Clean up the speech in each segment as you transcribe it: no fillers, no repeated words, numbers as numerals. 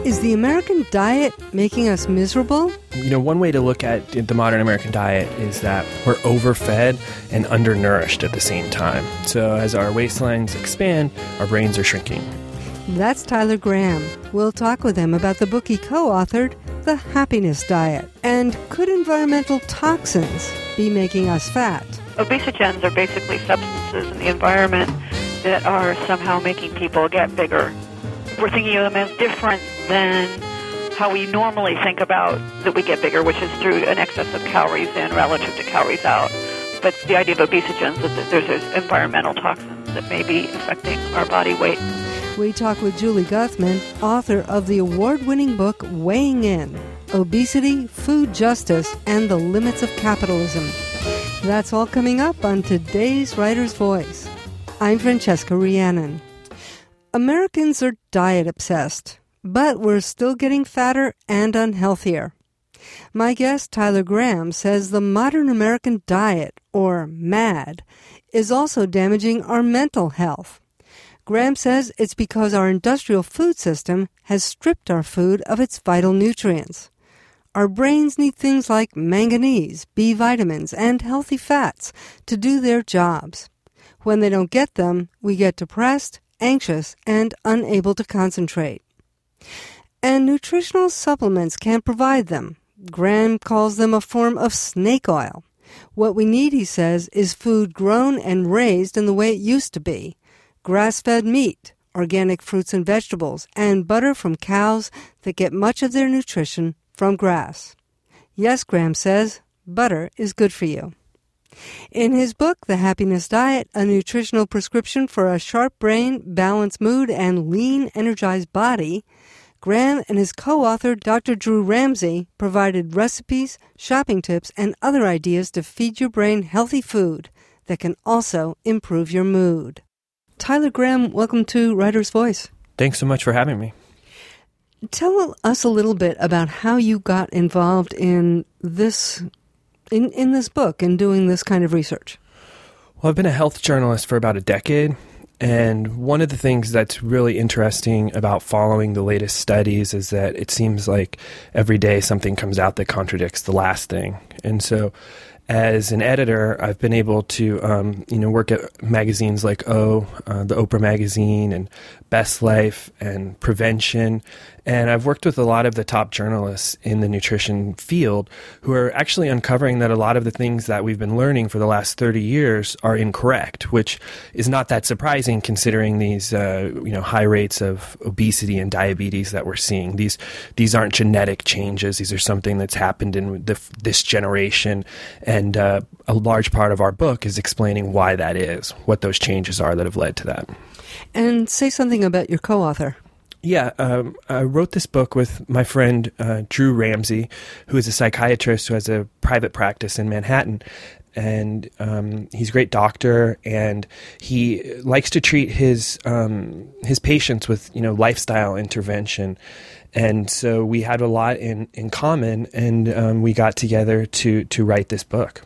Is the American diet making us miserable? You know, one way to look at the modern American diet is that we're overfed and undernourished at the same time. So as our waistlines expand, our brains are shrinking. That's Tyler Graham. We'll talk with him about the book he co-authored, The Happiness Diet. And could environmental toxins be making us fat? Obesogens are basically substances in the environment that are somehow making people get bigger. We're thinking of them as different than how we normally think about that we get bigger, which is through an excess of calories in relative to calories out. But the idea of obesogens is that there's environmental toxins that may be affecting our body weight. We talk with Julie Guthman, author of the award-winning book Weighing In, Obesity, Food Justice, and the Limits of Capitalism. That's all coming up on today's Writer's Voice. I'm Francesca Rhiannon. Americans are diet-obsessed, but we're still getting fatter and unhealthier. My guest, Tyler Graham, says the modern American diet, or MAD, is also damaging our mental health. Graham says it's because our industrial food system has stripped our food of its vital nutrients. Our brains need things like manganese, B vitamins, and healthy fats to do their jobs. When they don't get them, we get depressed, anxious, and unable to concentrate. And nutritional supplements can't provide them. Graham calls them a form of snake oil. What we need, he says, is food grown and raised in the way it used to be. Grass-fed meat, organic fruits and vegetables, and butter from cows that get much of their nutrition from grass. Yes, Graham says, butter is good for you. In his book, The Happiness Diet, a nutritional prescription for a sharp brain, balanced mood, and lean, energized body, Graham and his co-author, Dr. Drew Ramsey, provided recipes, shopping tips, and other ideas to feed your brain healthy food that can also improve your mood. Tyler Graham, welcome to Writer's Voice. Thanks so much for having me. Tell us a little bit about how you got involved in this in this book and doing this kind of research. Well, I've been a health journalist for about a decade, and one of the things that's really interesting about following the latest studies is that it seems like every day something comes out that contradicts the last thing. And so as an editor, I've been able to work at magazines like the Oprah magazine and Best Life and Prevention. And I've worked with a lot of the top journalists in the nutrition field who are actually uncovering that a lot of the things that we've been learning for the last 30 years are incorrect, which is not that surprising considering these high rates of obesity and diabetes that we're seeing. These aren't genetic changes. These are something that's happened in this generation. And a large part of our book is explaining why that is, what those changes are that have led to that. And say something about your co-author. Yeah, I wrote this book with my friend Drew Ramsey, who is a psychiatrist who has a private practice in Manhattan. And he's a great doctor, and he likes to treat his patients with lifestyle intervention. And so we had a lot in common, and we got together to write this book.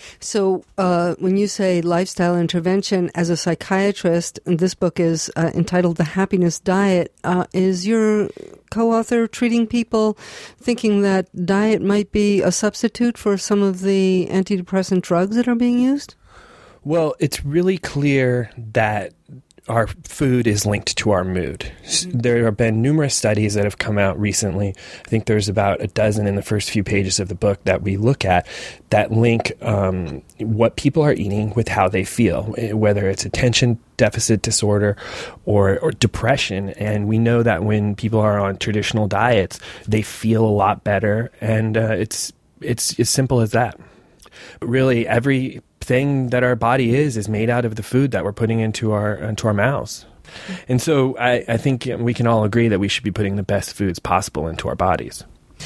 So when you say lifestyle intervention, as a psychiatrist, and this book is entitled The Happiness Diet, is your co-author treating people thinking that diet might be a substitute for some of the antidepressant drugs that are being used? Well, it's really clear that our food is linked to our mood. There have been numerous studies that have come out recently. I think there's about a dozen in the first few pages of the book that we look at that link what people are eating with how they feel, whether it's attention deficit disorder or depression. And we know that when people are on traditional diets, they feel a lot better. And it's as simple as that. Really, everything that our body is made out of the food that we're putting into our mouths. And so I think we can all agree that we should be putting the best foods possible into our bodies.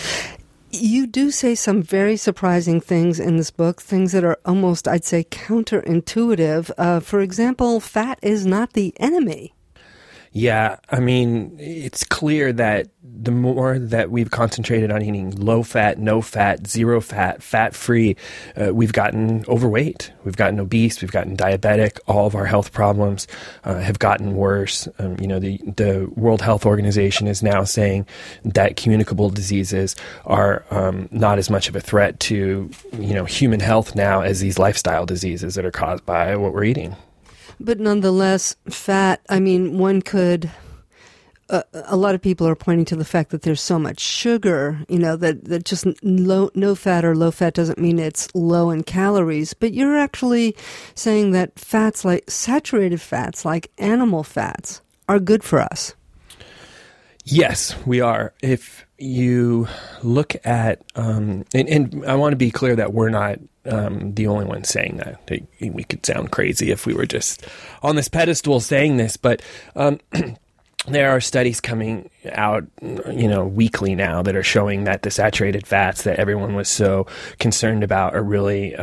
You do say some very surprising things in this book, things that are almost, I'd say, counterintuitive. For example, fat is not the enemy. Yeah, I mean, it's clear that the more that we've concentrated on eating low fat, no fat, zero fat, fat free, we've gotten overweight, we've gotten obese, we've gotten diabetic. All of our health problems have gotten worse. The World Health Organization is now saying that communicable diseases are not as much of a threat to human health now as these lifestyle diseases that are caused by what we're eating. But nonetheless, fat, I mean, one could, a lot of people are pointing to the fact that there's so much sugar, that just no fat or low fat doesn't mean it's low in calories. But you're actually saying that fats like saturated fats, like animal fats, are good for us. Yes, we are. If you look at, and I want to be clear that we're not the only ones saying that. We could sound crazy if we were just on this pedestal saying this, but there are studies coming out, weekly now that are showing that the saturated fats that everyone was so concerned about are really,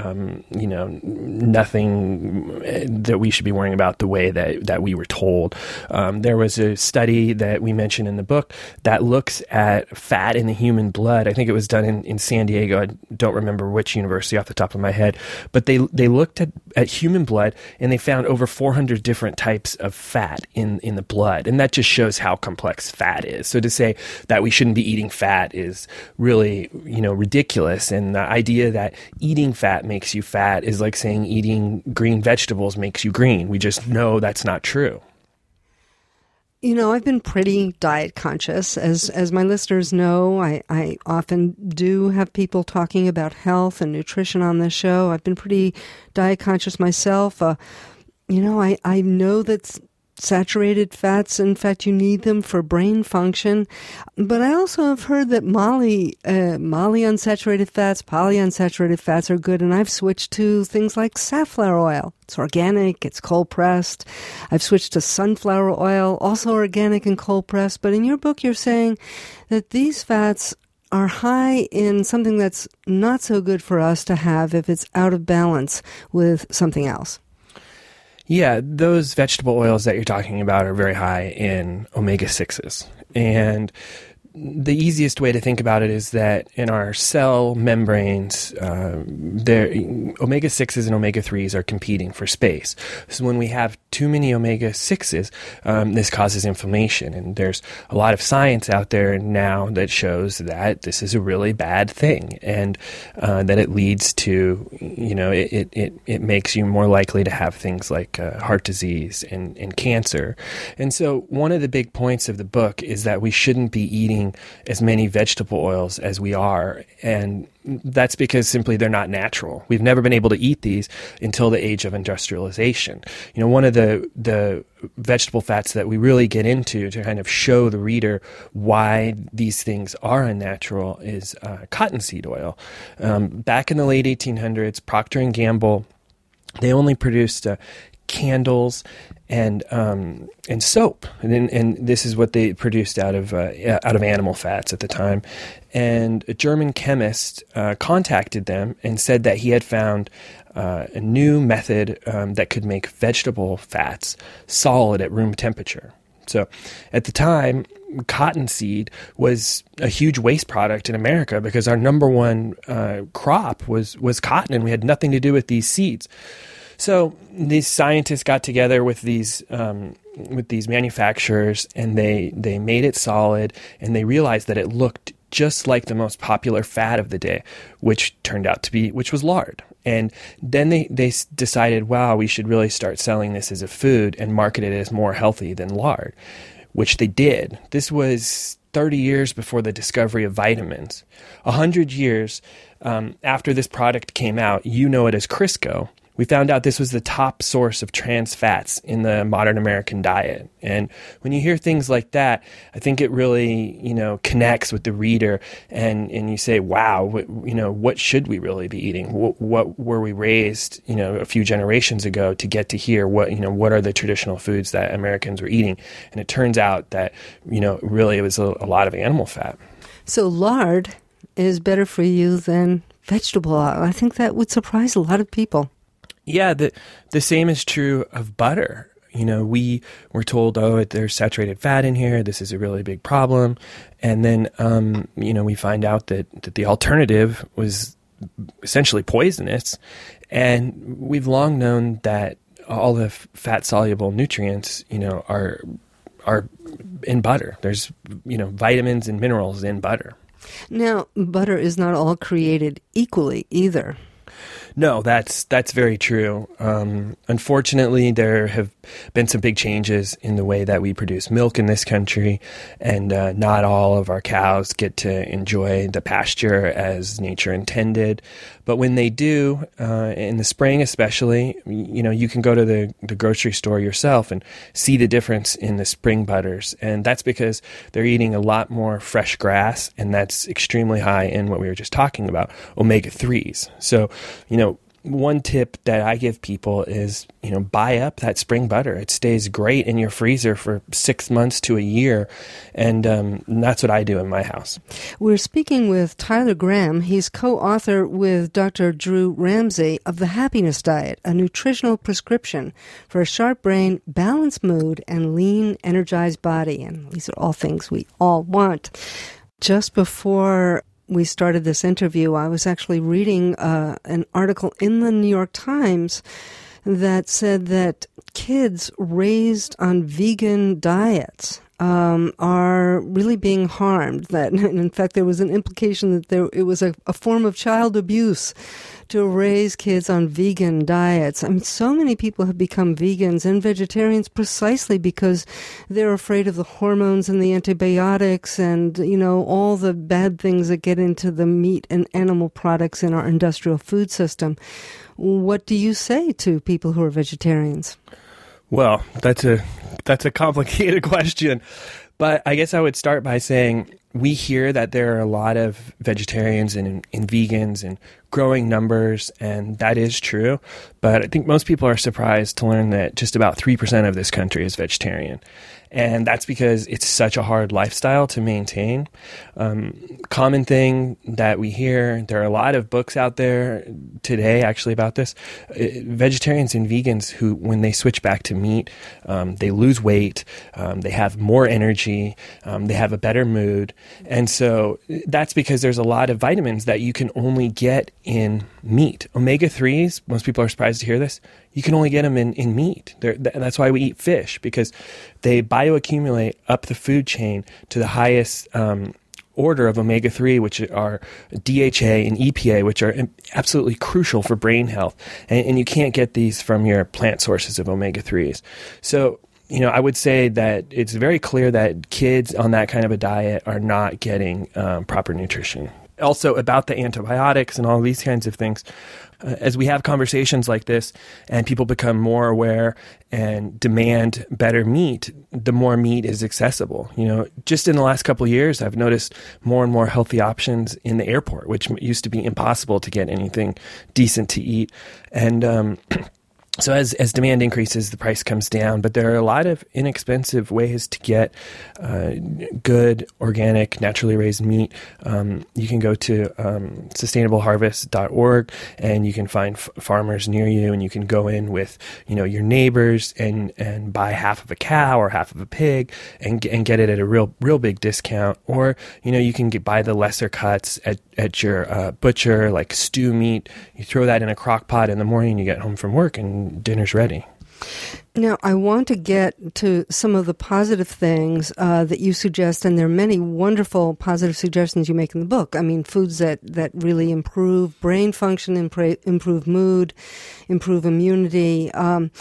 nothing that we should be worrying about the way that we were told. There was a study that we mentioned in the book that looks at fat in the human blood. I think it was done in San Diego. I don't remember which university off the top of my head, but they looked at human blood and they found over 400 different types of fat in the blood. And that just shows how complex fat is. So to say that we shouldn't be eating fat is really, ridiculous. And the idea that eating fat makes you fat is like saying eating green vegetables makes you green. We just know that's not true. I've been pretty diet conscious. As my listeners know, I often do have people talking about health and nutrition on this show. I've been pretty diet conscious myself. I know that saturated fats, in fact, you need them for brain function. But I also have heard that unsaturated fats, polyunsaturated fats are good. And I've switched to things like safflower oil. It's organic, it's cold pressed. I've switched to sunflower oil, also organic and cold pressed. But in your book, you're saying that these fats are high in something that's not so good for us to have if it's out of balance with something else. Yeah, those vegetable oils that you're talking about are very high in omega-6s. And the easiest way to think about it is that in our cell membranes, omega-6s and omega-3s are competing for space. So when we have too many omega-6s, this causes inflammation. And there's a lot of science out there now that shows that this is a really bad thing, and that it leads to, it makes you more likely to have things like heart disease and cancer. And so one of the big points of the book is that we shouldn't be eating as many vegetable oils as we are, and that's because simply they're not natural. We've never been able to eat these until the age of industrialization. One of the vegetable fats that we really get into to kind of show the reader why these things are unnatural is cottonseed oil. Back in the late 1800s, Procter & Gamble, they only produced candles and soap, and this is what they produced out of animal fats at the time. And a German chemist contacted them and said that he had found a new method that could make vegetable fats solid at room temperature. So at the time, cottonseed was a huge waste product in America because our number one crop was cotton, and we had nothing to do with these seeds. So these scientists got together with these manufacturers, and they made it solid, and they realized that it looked just like the most popular fat of the day, which was lard. And then they decided, wow, we should really start selling this as a food and market it as more healthy than lard, which they did. This was 30 years before the discovery of vitamins. 100 years after this product came out, you know it as Crisco. We found out this was the top source of trans fats in the modern American diet. And when you hear things like that, I think it really, connects with the reader, and you say, wow, what should we really be eating? What were we raised, a few generations ago to get to here? What are the traditional foods that Americans were eating? And it turns out that, really it was a lot of animal fat. So lard is better for you than vegetable oil. I think that would surprise a lot of people. Yeah, the same is true of butter. We were told, there's saturated fat in here. This is a really big problem. And then, we find out that the alternative was essentially poisonous. And we've long known that all the fat-soluble nutrients, are in butter. There's, vitamins and minerals in butter. Now, butter is not all created equally either. No, that's very true. Unfortunately, there have been some big changes in the way that we produce milk in this country, and not all of our cows get to enjoy the pasture as nature intended. But when they do, in the spring especially, you can go to the grocery store yourself and see the difference in the spring butters. And that's because they're eating a lot more fresh grass, and that's extremely high in what we were just talking about, omega-3s. So, one tip that I give people is, buy up that spring butter. It stays great in your freezer for 6 months to a year. And that's what I do in my house. We're speaking with Tyler Graham. He's co-author with Dr. Drew Ramsey of The Happiness Diet, a nutritional prescription for a sharp brain, balanced mood, and lean, energized body. And these are all things we all want. Just before we started this interview, I was actually reading an article in the New York Times that said that kids raised on vegan diets are really being harmed. That, in fact, there was an implication that it was a form of child abuse to raise kids on vegan diets. I mean, so many people have become vegans and vegetarians precisely because they're afraid of the hormones and the antibiotics and, all the bad things that get into the meat and animal products in our industrial food system. What do you say to people who are vegetarians? Well, that's a complicated question, but I guess I would start by saying we hear that there are a lot of vegetarians and vegans in growing numbers, and that is true. But I think most people are surprised to learn that just about 3% of this country is vegetarian. And that's because it's such a hard lifestyle to maintain. Common thing that we hear, there are a lot of books out there today actually about this. Vegetarians and vegans who, when they switch back to meat, they lose weight, they have more energy, they have a better mood. And so that's because there's a lot of vitamins that you can only get in meat. Omega-3s, most people are surprised to hear this, you can only get them in meat. That's why we eat fish, because they bioaccumulate up the food chain to the highest order of omega-3, which are DHA and EPA, which are absolutely crucial for brain health. And you can't get these from your plant sources of omega-3s. So, I would say that it's very clear that kids on that kind of a diet are not getting proper nutrition. Also, about the antibiotics and all these kinds of things, as we have conversations like this and people become more aware and demand better meat, the more meat is accessible. Just in the last couple of years, I've noticed more and more healthy options in the airport, which used to be impossible to get anything decent to eat. And so as demand increases, the price comes down. But there are a lot of inexpensive ways to get good, organic, naturally raised meat. You can go to sustainableharvest.org, and you can find farmers near you, and you can go in with your neighbors and buy half of a cow or half of a pig and get it at a real big discount. Or you can buy the lesser cuts at your butcher, like stew meat. You throw that in a crock pot in the morning. You get home from work and dinner's ready. Now, I want to get to some of the positive things that you suggest, and there are many wonderful positive suggestions you make in the book. I mean, foods that really improve brain function, improve mood, improve immunity.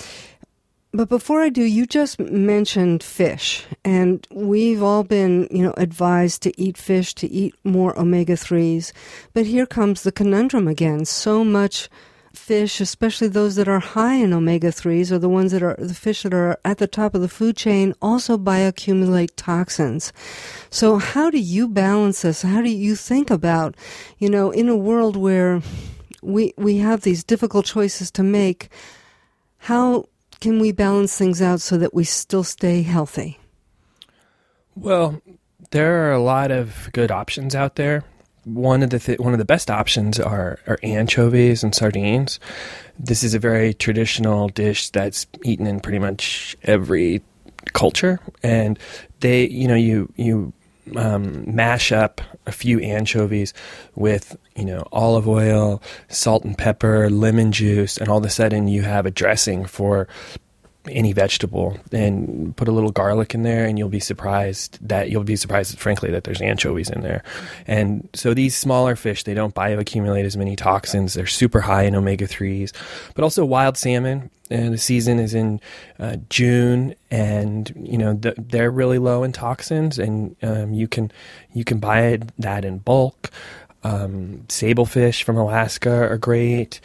But before I do, you just mentioned fish, and we've all been, advised to eat fish, to eat more omega-3s. But here comes the conundrum again. So much fish, especially those that are high in omega-3s, or the fish that are at the top of the food chain, also bioaccumulate toxins. So how do you balance this? How do you think about, in a world where we have these difficult choices to make, how can we balance things out so that we still stay healthy? Well, there are a lot of good options out there. one of the best options are anchovies and sardines. This is a very traditional dish that's eaten in pretty much every culture, and they, you mash up a few anchovies with, olive oil, salt and pepper, lemon juice, and all of a sudden you have a dressing for any vegetable, and put a little garlic in there, and you'll be surprised, frankly, that there's anchovies in there. And so these smaller fish, they don't bioaccumulate as many toxins. They're super high in omega-3s, but also wild salmon. And the season is in June, and they're really low in toxins, and you can buy that in bulk. Sablefish from Alaska are great.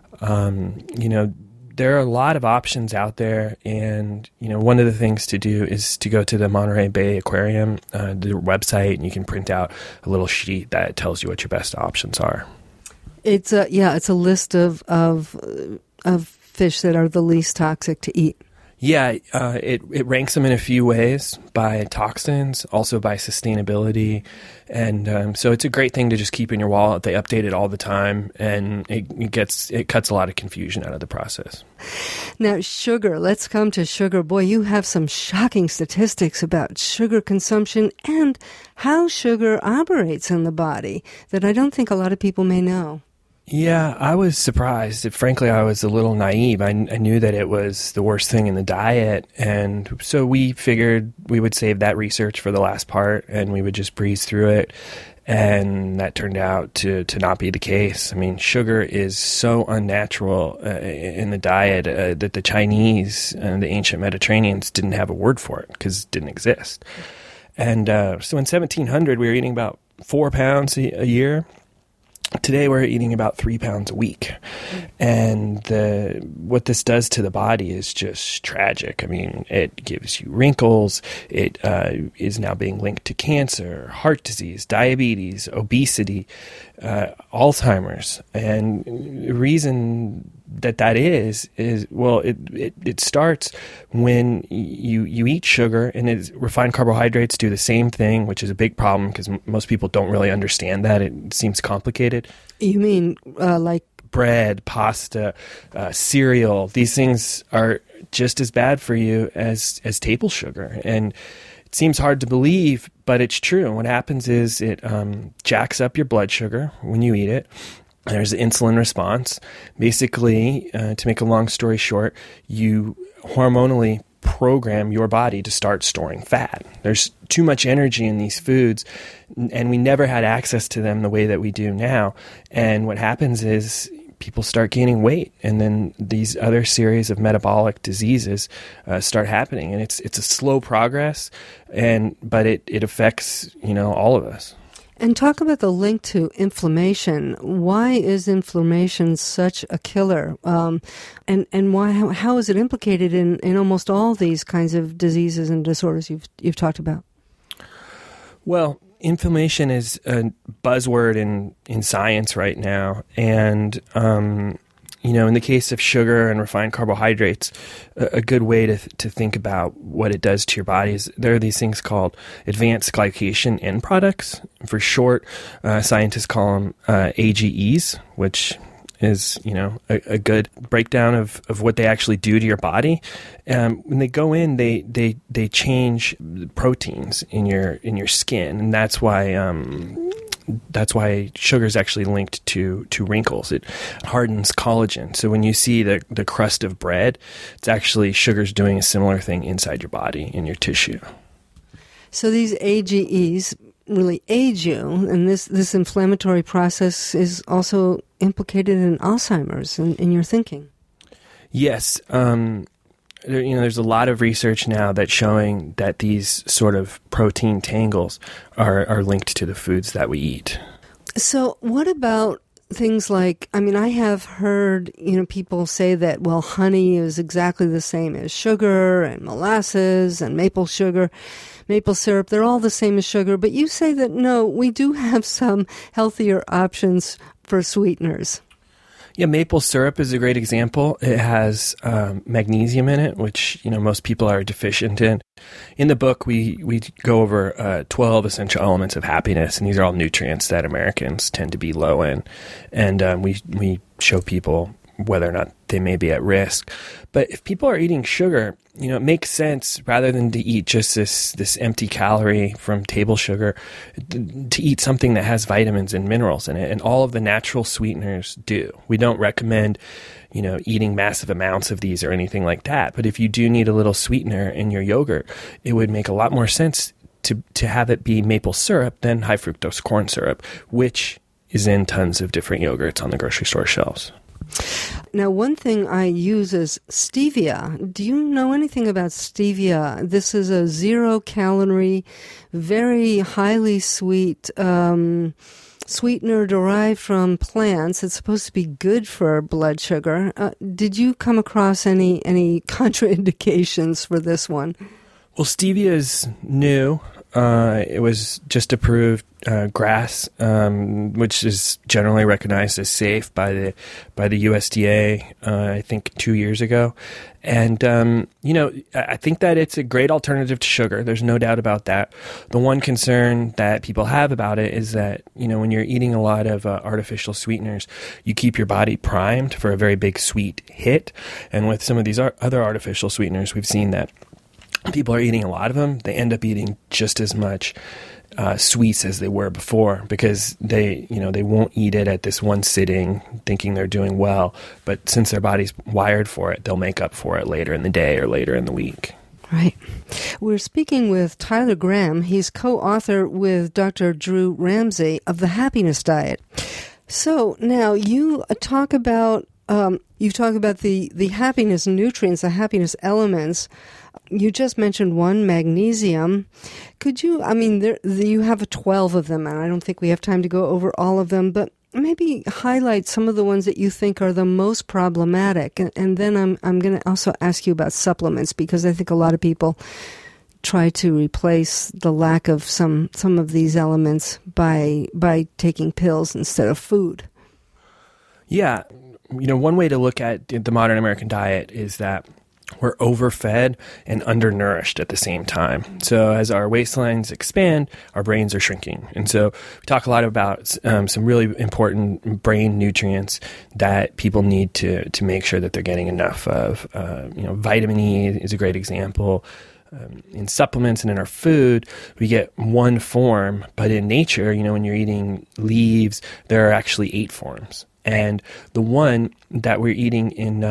There are a lot of options out there, and one of the things to do is to go to the Monterey Bay Aquarium, their website, and you can print out a little sheet that tells you what your best options are. It's a list of fish that are the least toxic to eat. Yeah, it ranks them in a few ways, by toxins, also by sustainability, and so it's a great thing to just keep in your wallet. They update it all the time, and it cuts a lot of confusion out of the process. Now, sugar. Let's come to sugar. Boy, you have some shocking statistics about sugar consumption and how sugar operates in the body that I don't think a lot of people may know. Yeah, I was surprised. Frankly, I was a little naive. I knew that it was the worst thing in the diet, and so we figured we would save that research for the last part, and we would just breeze through it, and that turned out to not be the case. I mean, sugar is so unnatural in the diet that the Chinese and the ancient Mediterraneans didn't have a word for it because it didn't exist. And so in 1700, we were eating about 4 pounds a year. Today we're eating about 3 pounds a week, and what this does to the body is just tragic. I mean, it gives you wrinkles. It is now being linked to cancer, heart disease, diabetes, obesity, Alzheimer's, and the reason that is well, it starts when you eat sugar, and refined carbohydrates do the same thing, which is a big problem because most people don't really understand that. It seems complicated. You mean like bread, pasta, cereal? These things are just as bad for you as table sugar, and it seems hard to believe, but it's true. And what happens is it jacks up your blood sugar when you eat it. There's an insulin response. Basically, to make a long story short, you hormonally program your body to start storing fat. There's too much energy in these foods, and we never had access to them the way that we do now. And what happens is people start gaining weight, and then these other series of metabolic diseases start happening. And it's a slow progress, but it affects all of us. And talk about the link to inflammation. Why is inflammation such a killer? And why? How is it implicated in almost all these kinds of diseases and disorders you've talked about? Well, inflammation is a buzzword in science right now, and in the case of sugar and refined carbohydrates, a good way to think about what it does to your body is there are these things called advanced glycation end products. For short, scientists call them AGEs, which is a good breakdown of what they actually do to your body. When they go in, they change proteins in your skin, and that's why sugar is actually linked to wrinkles. It hardens collagen. So when you see the crust of bread, it's actually sugar's doing a similar thing inside your body, in your tissue. So these AGEs really age you, and this inflammatory process is also implicated in Alzheimer's in your thinking. Yes. There's a lot of research now that's showing that these sort of protein tangles are linked to the foods that we eat. So what about things like, I have heard, people say that, well, honey is exactly the same as sugar, and molasses and maple syrup, they're all the same as sugar. But you say that, no, we do have some healthier options for sweeteners. Yeah, maple syrup is a great example. It has magnesium in it, which most people are deficient in. In the book, we go over 12 essential elements of happiness, and these are all nutrients that Americans tend to be low in. And we show people whether or not they may be at risk. But if people are eating sugar, it makes sense, rather than to eat just this empty calorie from table sugar, to eat something that has vitamins and minerals in it. And all of the natural sweeteners do. We don't recommend, eating massive amounts of these or anything like that. But if you do need a little sweetener in your yogurt, it would make a lot more sense to have it be maple syrup than high fructose corn syrup, which is in tons of different yogurts on the grocery store shelves. Now, one thing I use is stevia. Do you know anything about stevia? This is a 0-calorie, very highly sweet sweetener derived from plants. It's supposed to be good for blood sugar. Did you come across any contraindications for this one? Well, stevia is new. It was just approved GRAS, which is generally recognized as safe by the USDA, I think 2 years ago. And, I think that it's a great alternative to sugar. There's no doubt about that. The one concern that people have about it is that, when you're eating a lot of artificial sweeteners, you keep your body primed for a very big sweet hit. And with some of these other artificial sweeteners, we've seen that people are eating a lot of them. They end up eating just as much sweets as they were before, because they won't eat it at this one sitting thinking they're doing well. But since their body's wired for it, they'll make up for it later in the day or later in the week. Right. We're speaking with Tyler Graham. He's co-author with Dr. Drew Ramsey of The Happiness Diet. So now you talk about the happiness nutrients, the happiness elements. You just mentioned one, magnesium. Could you, you have 12 of them, and I don't think we have time to go over all of them, but maybe highlight some of the ones that you think are the most problematic. And then I'm going to also ask you about supplements, because I think a lot of people try to replace the lack of some of these elements by taking pills instead of food. Yeah. One way to look at the modern American diet is that we're overfed and undernourished at the same time. So as our waistlines expand, our brains are shrinking. And so we talk a lot about some really important brain nutrients that people need to make sure that they're getting enough of. Vitamin E is a great example. In supplements and in our food, we get one form, but in nature, when you're eating leaves, there are actually 8 forms. And the one that we're eating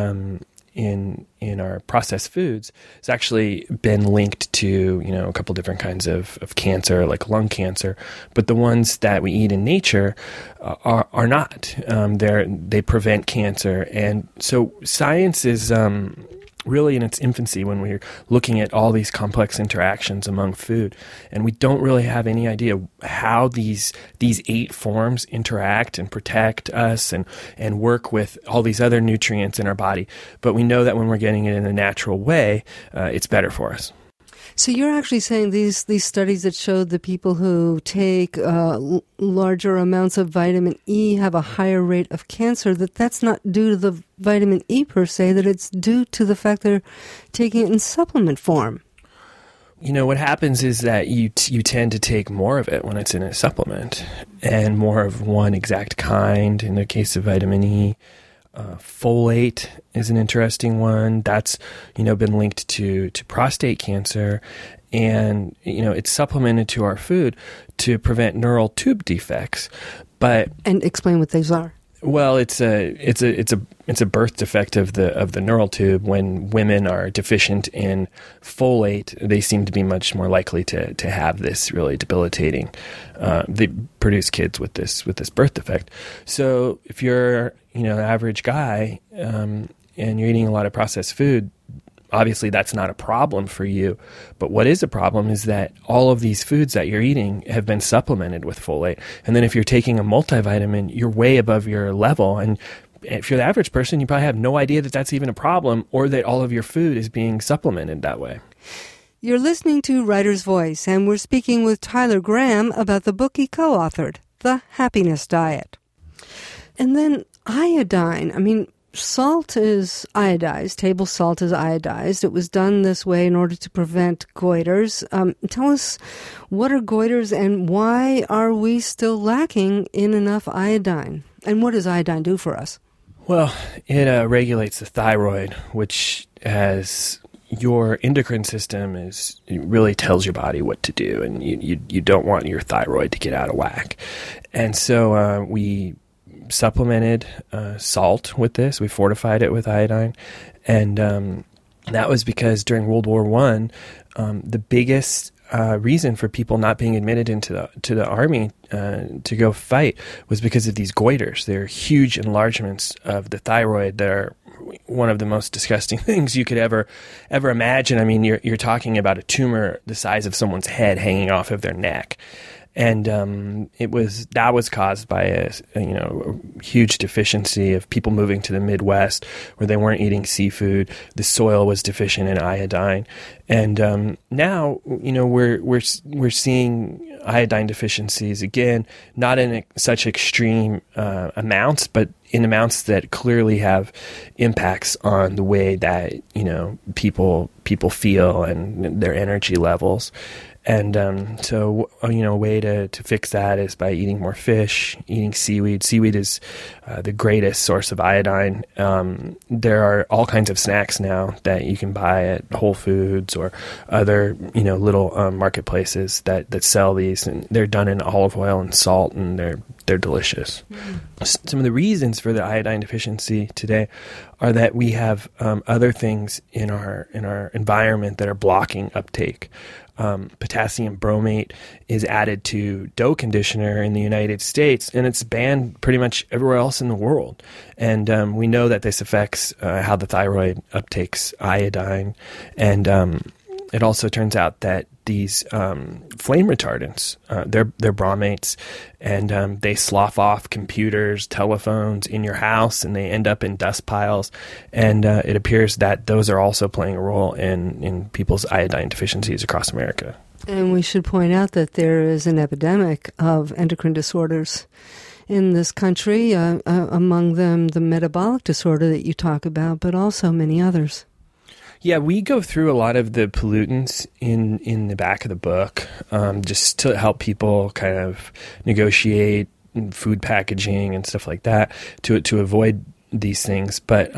in our processed foods has actually been linked to, a couple different kinds of cancer, like lung cancer. But the ones that we eat in nature are not. They prevent cancer. And so science is really in its infancy when we're looking at all these complex interactions among food. And we don't really have any idea how these 8 forms interact and protect us and work with all these other nutrients in our body. But we know that when we're getting it in a natural way, it's better for us. So you're actually saying these studies that showed the people who take larger amounts of vitamin E have a higher rate of cancer, that's not due to the vitamin E per se, that it's due to the fact they're taking it in supplement form. What happens is that you tend to take more of it when it's in a supplement, and more of one exact kind. In the case of vitamin E, folate is an interesting one. That's, been linked to prostate cancer, and, it's supplemented to our food to prevent neural tube defects. And explain what these are. Well, it's a birth defect of the neural tube. When women are deficient in folate, they seem to be much more likely to have this really debilitating. They produce kids with this birth defect. So if you're an average guy and you're eating a lot of processed food, obviously that's not a problem for you. But what is a problem is that all of these foods that you're eating have been supplemented with folate. And then if you're taking a multivitamin, you're way above your level. And if you're the average person, you probably have no idea that that's even a problem, or that all of your food is being supplemented that way. You're listening to Writer's Voice, and we're speaking with Tyler Graham about the book he co-authored, The Happiness Diet. And then iodine, I mean, salt is iodized, table salt is iodized. It was done this way in order to prevent goiters. Tell us, what are goiters and why are we still lacking in enough iodine? And what does iodine do for us? Well, it regulates the thyroid, which has your endocrine system it really tells your body what to do, and you don't want your thyroid to get out of whack. And so we supplemented salt with this. We fortified it with iodine, and that was because during World War I, the biggest reason for people not being admitted into the army to go fight was because of these goiters. They're huge enlargements of the thyroid that are one of the most disgusting things you could ever imagine. I mean, you're talking about a tumor the size of someone's head hanging off of their neck. And that was caused by a huge deficiency of people moving to the Midwest where they weren't eating seafood. The soil was deficient in iodine, and now we're seeing iodine deficiencies again, not in such extreme amounts, but in amounts that clearly have impacts on the way that people feel and their energy levels. And so a way to fix that is by eating more fish, eating seaweed. Seaweed is the greatest source of iodine. There are all kinds of snacks now that you can buy at Whole Foods or other little marketplaces that sell these, and they're done in olive oil and salt, and they're delicious. Mm-hmm. Some of the reasons for the iodine deficiency today are that we have other things in our environment that are blocking uptake. Potassium bromate is added to dough conditioner in the United States, and it's banned pretty much everywhere else in the world. And we know that this affects how the thyroid uptakes iodine. And it also turns out that these flame retardants, they're bromates, and they slough off computers, telephones in your house, and they end up in dust piles. And it appears that those are also playing a role in people's iodine deficiencies across America. And we should point out that there is an epidemic of endocrine disorders in this country, among them the metabolic disorder that you talk about, but also many others. Yeah, we go through a lot of the pollutants in the back of the book, just to help people kind of negotiate food packaging and stuff like that to avoid these things. But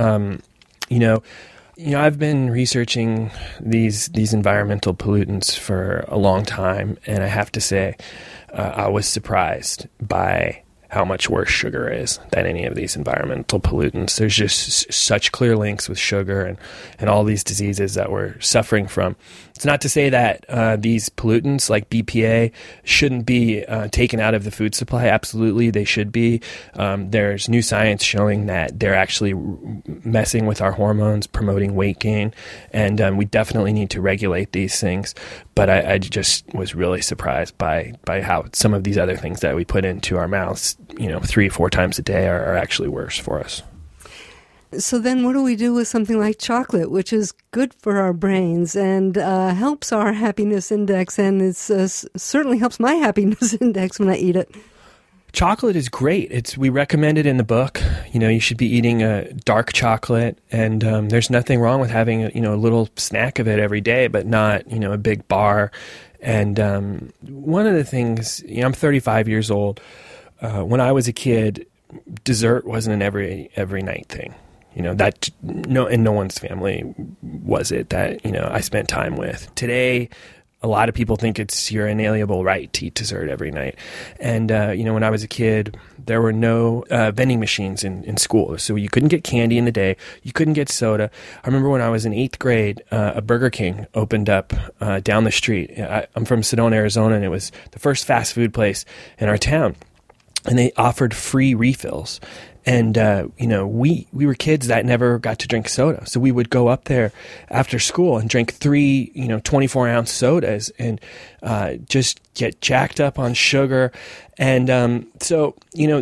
I've been researching these environmental pollutants for a long time, and I have to say, I was surprised by how much worse sugar is than any of these environmental pollutants. There's just such clear links with sugar and all these diseases that we're suffering from. It's not to say that these pollutants like BPA shouldn't be taken out of the food supply. Absolutely, they should be. There's new science showing that they're actually messing with our hormones, promoting weight gain, and we definitely need to regulate these things. But I just was really surprised by how some of these other things that we put into our mouths, 3-4 times a day are actually worse for us. So then what do we do with something like chocolate, which is good for our brains and helps our happiness index, and it certainly helps my happiness index when I eat it? Chocolate is great. We recommend it in the book. You should be eating a dark chocolate, and there's nothing wrong with having a little snack of it every day, but not a big bar. And one of the things, I'm 35 years old. When I was a kid, dessert wasn't an every night thing. That in no one's family was it that I spent time with. Today, a lot of people think it's your inalienable right to eat dessert every night. And when I was a kid, there were no vending machines in school, so you couldn't get candy in the day. You couldn't get soda. I remember when I was in 8th grade, a Burger King opened up down the street. I'm from Sedona, Arizona, and it was the first fast food place in our town. And they offered free refills. And, we were kids that never got to drink soda. So we would go up there after school and drink 3, 24-ounce sodas and just get jacked up on sugar. And so,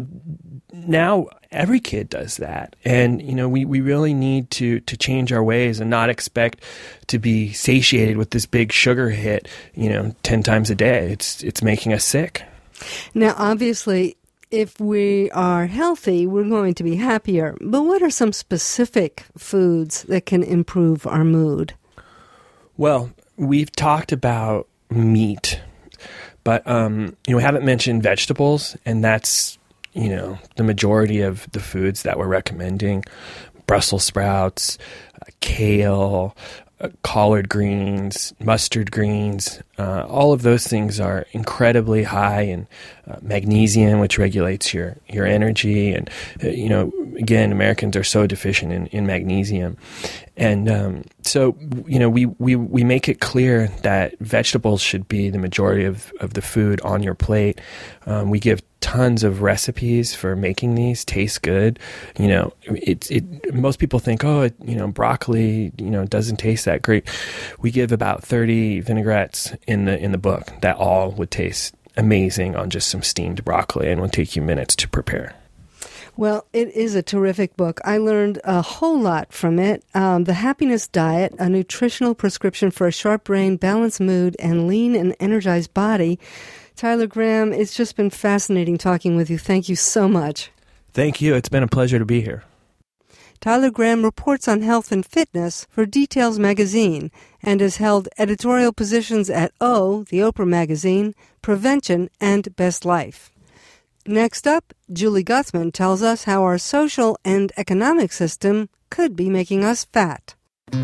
now every kid does that. And, we really need to change our ways and not expect to be satiated with this big sugar hit, 10 times a day. It's making us sick. Now, obviously, if we are healthy, we're going to be happier. But what are some specific foods that can improve our mood? Well, we've talked about meat, but we haven't mentioned vegetables, and that's the majority of the foods that we're recommending. Brussels sprouts, kale, collard greens, mustard greens, all of those things are incredibly high in magnesium, which regulates your energy. And, again, Americans are so deficient in magnesium. And so, we make it clear that vegetables should be the majority of the food on your plate. We give tons of recipes for making these taste good. Most people think, broccoli, doesn't taste that great. We give about 30 vinaigrettes in the book that all would taste amazing on just some steamed broccoli and would take you minutes to prepare. Well, it is a terrific book. I learned a whole lot from it. The Happiness Diet, a nutritional prescription for a sharp brain, balanced mood, and lean and energized body. Tyler Graham, it's just been fascinating talking with you. Thank you so much. Thank you. It's been a pleasure to be here. Tyler Graham reports on health and fitness for Details magazine and has held editorial positions at O, the Oprah magazine, Prevention, and Best Life. Next up, Julie Guthman tells us how our social and economic system could be making us fat.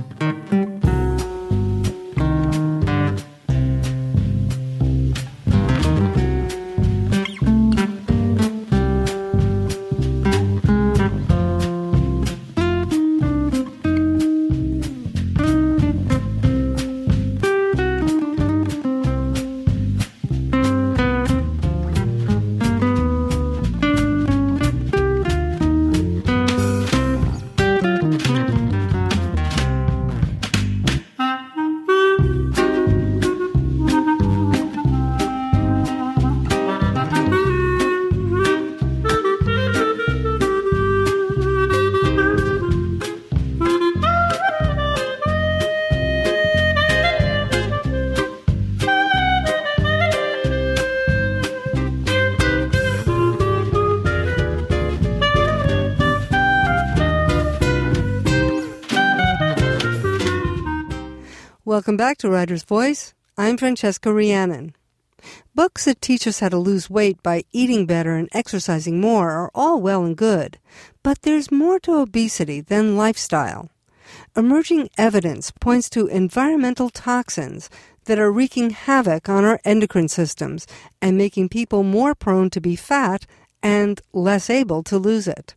Welcome back to Writer's Voice. I'm Francesca Rhiannon. Books that teach us how to lose weight by eating better and exercising more are all well and good, but there's more to obesity than lifestyle. Emerging evidence points to environmental toxins that are wreaking havoc on our endocrine systems and making people more prone to be fat and less able to lose it.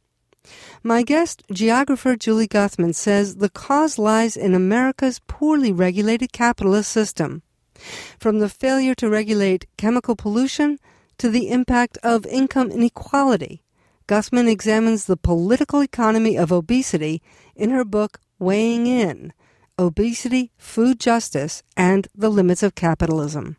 My guest, geographer Julie Guthman, says the cause lies in America's poorly regulated capitalist system. From the failure to regulate chemical pollution to the impact of income inequality, Guthman examines the political economy of obesity in her book Weighing In: Obesity, Food Justice, and the Limits of Capitalism.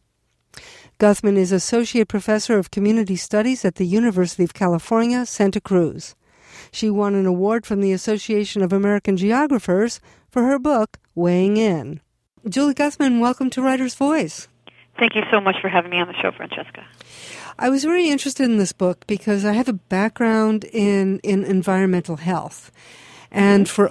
Guthman is Associate Professor of Community Studies at the University of California, Santa Cruz. She won an award from the Association of American Geographers for her book, Weighing In. Julie Guthman, welcome to Writer's Voice. Thank you so much for having me on the show, Francesca. I was very interested in this book because I have a background in environmental health. And for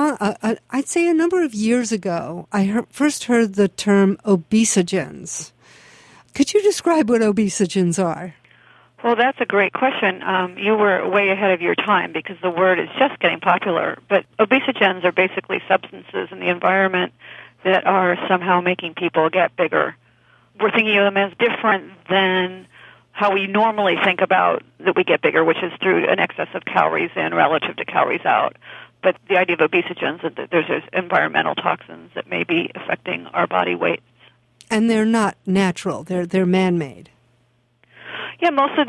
I'd say a number of years ago, I first heard the term obesogens. Could you describe what obesogens are? Well, that's a great question. You were way ahead of your time because the word is just getting popular. But obesogens are basically substances in the environment that are somehow making people get bigger. We're thinking of them as different than how we normally think about that we get bigger, which is through an excess of calories in relative to calories out. But the idea of obesogens is that there's environmental toxins that may be affecting our body weight. And they're not natural. They're man-made. Yeah, most of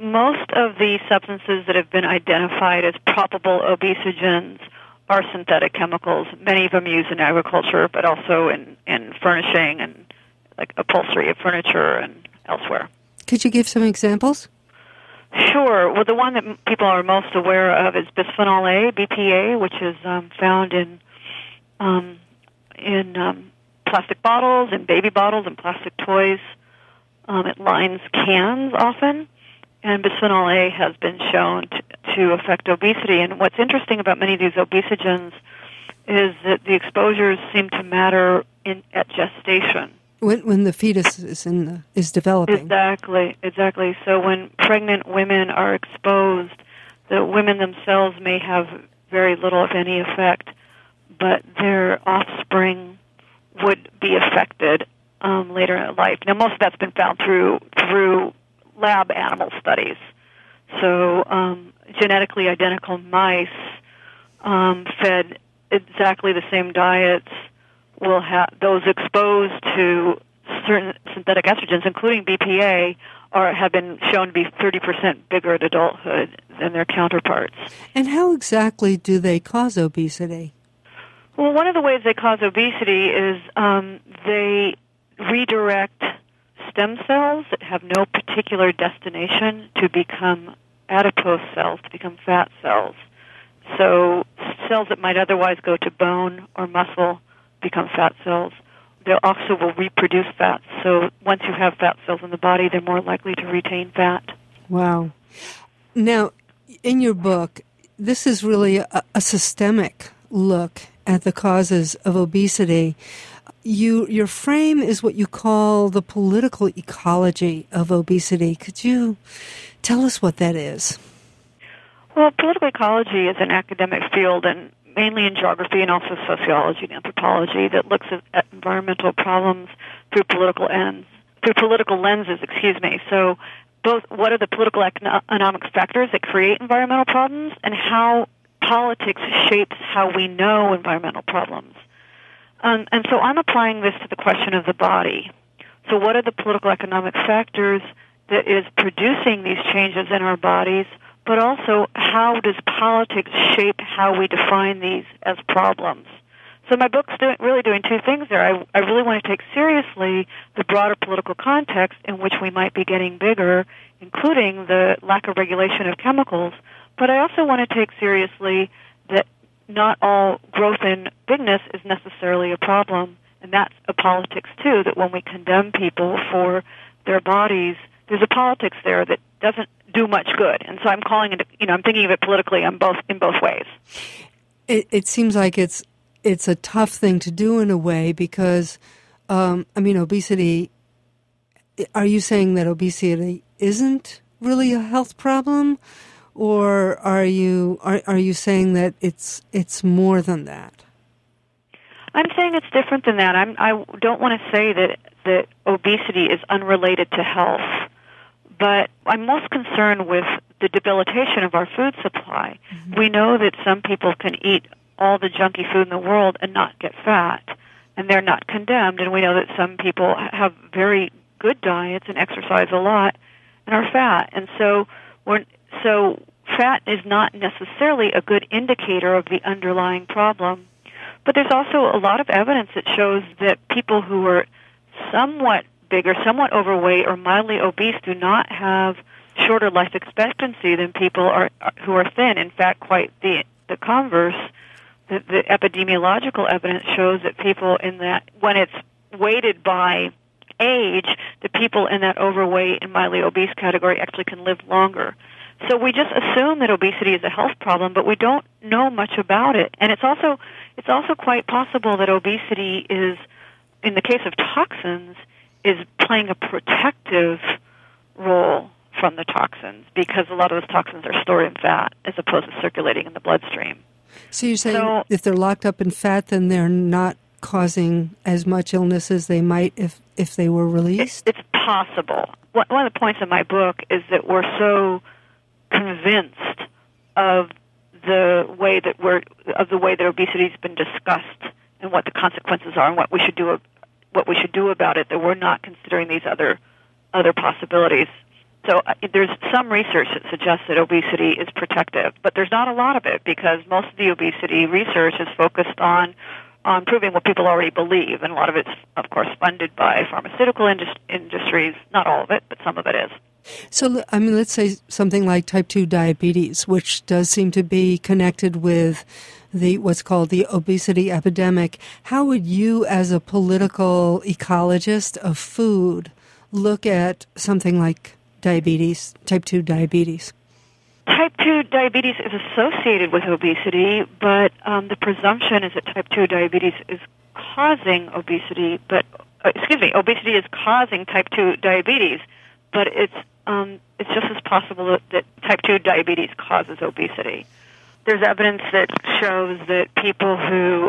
the substances that have been identified as probable obesogens are synthetic chemicals. Many of them used in agriculture, but also in furnishing and like upholstery of furniture and elsewhere. Could you give some examples? Sure. Well, the one that people are most aware of is bisphenol A, BPA, which is found in plastic bottles, in baby bottles, and plastic toys. It lines cans often, and bisphenol A has been shown to affect obesity. And what's interesting about many of these obesogens is that the exposures seem to matter at gestation. When the fetus is developing. Exactly. So when pregnant women are exposed, the women themselves may have very little, if any, effect, but their offspring would be affected later in life. Now, most of that's been found through lab animal studies. So genetically identical mice fed exactly the same diets will have those exposed to certain synthetic estrogens, including BPA, have been shown to be 30% bigger at adulthood than their counterparts. And how exactly do they cause obesity? Well, one of the ways they cause obesity is they redirect stem cells that have no particular destination to become adipose cells, to become fat cells. So cells that might otherwise go to bone or muscle become fat cells. They also will reproduce fat. So once you have fat cells in the body, they're more likely to retain fat. Wow. Now, in your book, this is really a systemic look at the causes of obesity. Your frame is what you call the political ecology of obesity. Could you tell us what that is? Well, political ecology is an academic field, and mainly in geography and also sociology and anthropology, that looks at environmental problems through political lenses. So both what are the political economic factors that create environmental problems, and how politics shapes how we know environmental problems. And so I'm applying this to the question of the body. So what are the political economic factors that is producing these changes in our bodies, but also how does politics shape how we define these as problems? So my book's really doing two things there. I really want to take seriously the broader political context in which we might be getting bigger, including the lack of regulation of chemicals, but I also want to take seriously that not all growth in bigness is necessarily a problem, and that's a politics too, that when we condemn people for their bodies, there's a politics there that doesn't do much good. And so I'm calling it, I'm thinking of it politically in both ways. It seems like it's a tough thing to do in a way because, obesity, are you saying that obesity isn't really a health problem? Or are you saying that it's more than that? I'm saying it's different than that. I don't want to say that obesity is unrelated to health, but I'm most concerned with the debilitation of our food supply. Mm-hmm. We know that some people can eat all the junky food in the world and not get fat, and they're not condemned. And we know that some people have very good diets and exercise a lot and are fat. And so fat is not necessarily a good indicator of the underlying problem. But there's also a lot of evidence that shows that people who are somewhat bigger, somewhat overweight, or mildly obese do not have shorter life expectancy than people who are thin. In fact, quite the converse. The epidemiological evidence shows that people in that, when it's weighted by age, the people in that overweight and mildly obese category actually can live longer. So we just assume that obesity is a health problem, but we don't know much about it. And it's also quite possible that obesity is, in the case of toxins, is playing a protective role from the toxins, because a lot of those toxins are stored in fat as opposed to circulating in the bloodstream. So you're saying if they're locked up in fat, then they're not causing as much illness as they might if they were released? It's possible. One of the points in my book is that we're so convinced of the way that obesity's been discussed and what the consequences are and what we should do about it, that we're not considering these other possibilities. So there's some research that suggests that obesity is protective, but there's not a lot of it, because most of the obesity research is focused on proving what people already believe, and a lot of it's, of course, funded by pharmaceutical industries. Not all of it, but some of it is. So, let's say something like type 2 diabetes, which does seem to be connected with what's called the obesity epidemic. How would you, as a political ecologist of food, look at something like diabetes, type 2 diabetes? Type 2 diabetes is associated with obesity, but the presumption is that type 2 diabetes is causing obesity, obesity is causing type 2 diabetes, but it's just as possible that type 2 diabetes causes obesity. There's evidence that shows that people who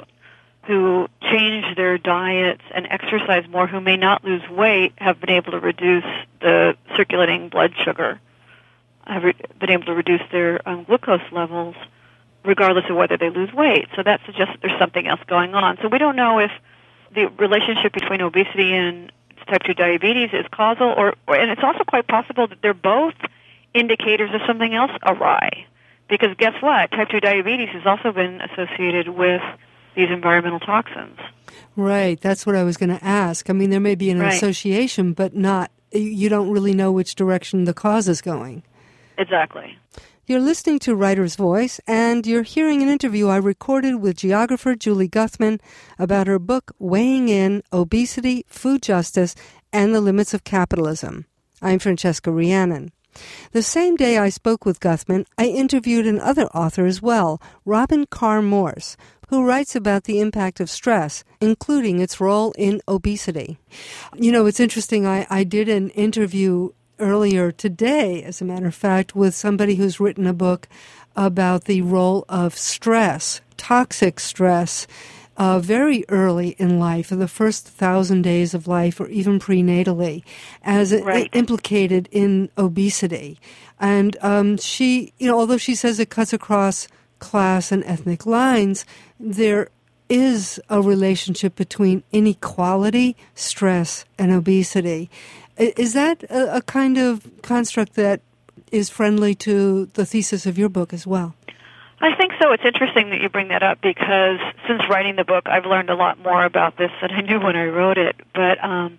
change their diets and exercise more, who may not lose weight, have been able to reduce the circulating blood sugar, have been able to reduce their glucose levels, regardless of whether they lose weight. So that suggests that there's something else going on. So we don't know if the relationship between obesity and type 2 diabetes is causal, and it's also quite possible that they're both indicators of something else awry. Because guess what? Type 2 diabetes has also been associated with these environmental toxins. Right, that's what I was going to ask. I mean, there may be an association, but you don't really know which direction the cause is going. Exactly. You're listening to Writer's Voice, and you're hearing an interview I recorded with geographer Julie Guthman about her book, Weighing In, Obesity, Food Justice, and the Limits of Capitalism. I'm Francesca Rhiannon. The same day I spoke with Guthman, I interviewed another author as well, Robin Carr Morse, who writes about the impact of stress, including its role in obesity. You know, it's interesting, I did an interview earlier today, as a matter of fact, with somebody who's written a book about the role of stress, toxic stress, very early in life, in the first 1,000 days of life, or even prenatally, as implicated in obesity. And she, although she says it cuts across class and ethnic lines, there is a relationship between inequality, stress, and obesity. Is that a kind of construct that is friendly to the thesis of your book as well? I think so. It's interesting that you bring that up, because since writing the book, I've learned a lot more about this than I knew when I wrote it. But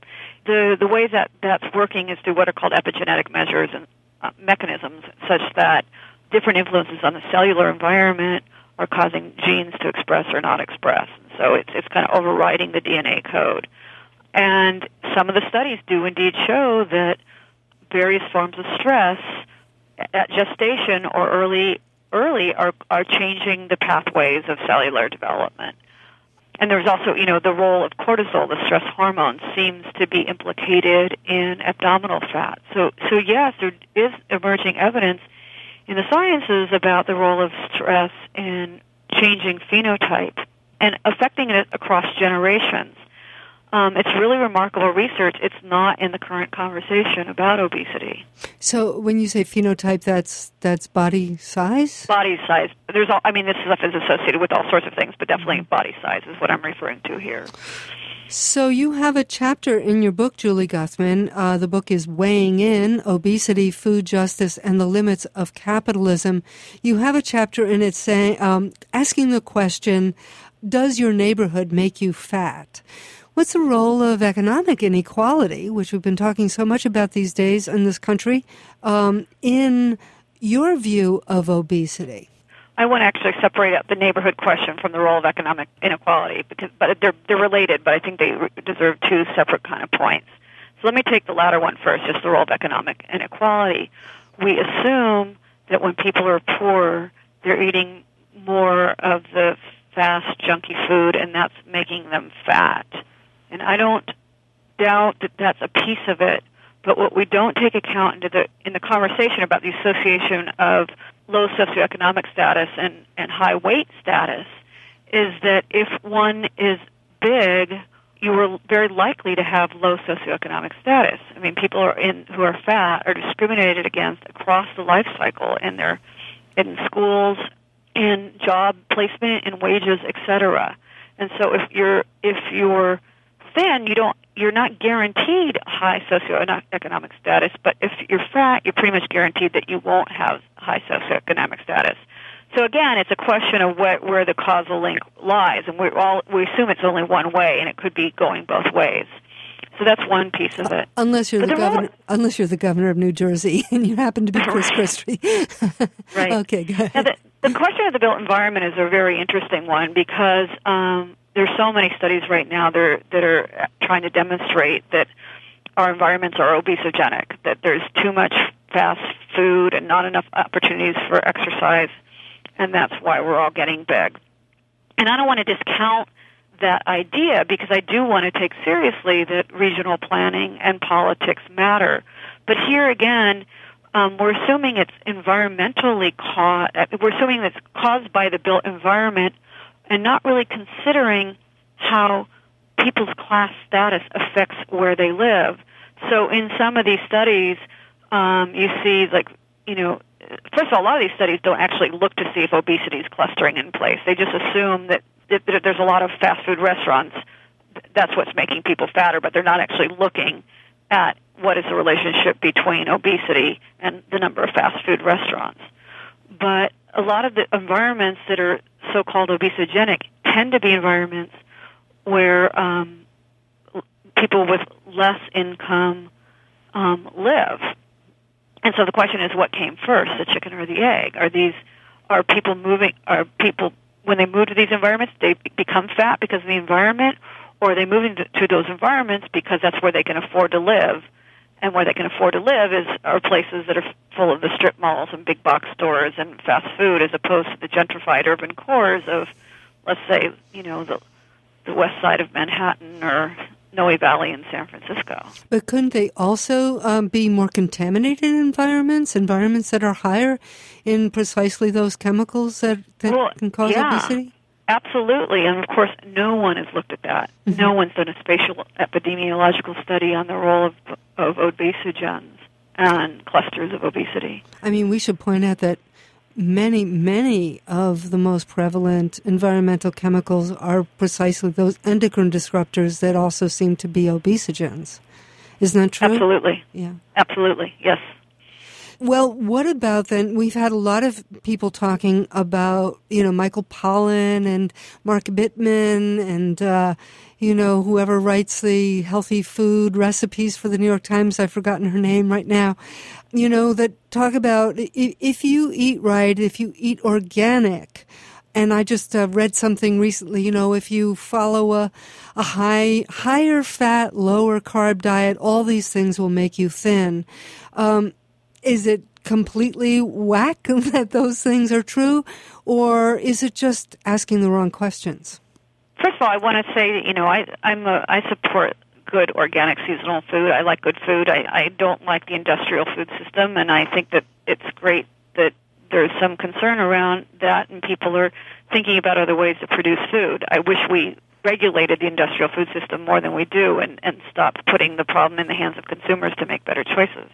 the way that that's working is through what are called epigenetic measures and mechanisms, such that different influences on the cellular environment are causing genes to express or not express. So it's kind of overriding the DNA code. And some of the studies do indeed show that various forms of stress at gestation or early are changing the pathways of cellular development. And there's also, the role of cortisol, the stress hormone, seems to be implicated in abdominal fat. So yes, there is emerging evidence in the sciences about the role of stress in changing phenotype and affecting it across generations. It's really remarkable research. It's not in the current conversation about obesity. So when you say phenotype, that's body size? Body size. This stuff is associated with all sorts of things, but definitely body size is what I'm referring to here. So you have a chapter in your book, Julie Guthman. The book is Weighing In, Obesity, Food Justice, and the Limits of Capitalism. You have a chapter in it saying, asking the question, does your neighborhood make you fat? What's the role of economic inequality, which we've been talking so much about these days in this country, in your view of obesity? I want to actually separate out the neighborhood question from the role of economic inequality, but they're related, but I think they deserve two separate kind of points. So let me take the latter one first, just the role of economic inequality. We assume that when people are poor, they're eating more of the fast, junky food, and that's making them fat. And I don't doubt that that's a piece of it, but what we don't take account in the conversation about the association of low socioeconomic status and high weight status is that if one is big, you are very likely to have low socioeconomic status. I mean, people who are fat are discriminated against across the life cycle in schools, in job placement, in wages, etc. And so if you're thin, you're not guaranteed high socioeconomic status, but if you're fat, you're pretty much guaranteed that you won't have high socioeconomic status. So again, it's a question of where the causal link lies, and we assume it's only one way, and it could be going both ways. So that's one piece of it. Unless you're the governor of New Jersey and you happen to be Chris Christie. Right. Okay, go ahead. Now, the question of the built environment is a very interesting one, because there's so many studies right now that are trying to demonstrate that our environments are obesogenic, that there's too much fast food and not enough opportunities for exercise, and that's why we're all getting big. And I don't want to discount that idea, because I do want to take seriously that regional planning and politics matter. But here again, we're assuming it's environmentally caused. We're assuming it's caused by the built environment, and not really considering how people's class status affects where they live. So in some of these studies, you see, first of all, a lot of these studies don't actually look to see if obesity is clustering in place. They just assume that there's a lot of fast food restaurants. That's what's making people fatter, but they're not actually looking at what is the relationship between obesity and the number of fast food restaurants. But a lot of the environments that are so-called obesogenic tend to be environments where people with less income live. And so the question is, what came first, the chicken or the egg? Are people, when they move to these environments, they become fat because of the environment, or are they moving to those environments because that's where they can afford to live? And where they can afford to live are places that are full of the strip malls and big box stores and fast food, as opposed to the gentrified urban cores of, let's say, the west side of Manhattan or Noe Valley in San Francisco. But couldn't they also be more contaminated environments that are higher in precisely those chemicals that can cause obesity? Absolutely, and of course, no one has looked at that. Mm-hmm. No one's done a spatial epidemiological study on the role of obesogens and clusters of obesity. I mean, we should point out that many of the most prevalent environmental chemicals are precisely those endocrine disruptors that also seem to be obesogens. Isn't that true? Absolutely. Yeah. Absolutely, yes. Well, what about then, we've had a lot of people talking about, Michael Pollan and Mark Bittman and, whoever writes the healthy food recipes for the New York Times, I've forgotten her name right now, that talk about if you eat right, if you eat organic. And I just read something recently, if you follow a higher fat, lower carb diet, all these things will make you thin. Is it completely whack that those things are true, or is it just asking the wrong questions? First of all, I want to say that, I support good organic seasonal food. I like good food. I don't like the industrial food system, and I think that it's great that there's some concern around that, and people are thinking about other ways to produce food. I wish we regulated the industrial food system more than we do, and stopped putting the problem in the hands of consumers to make better choices.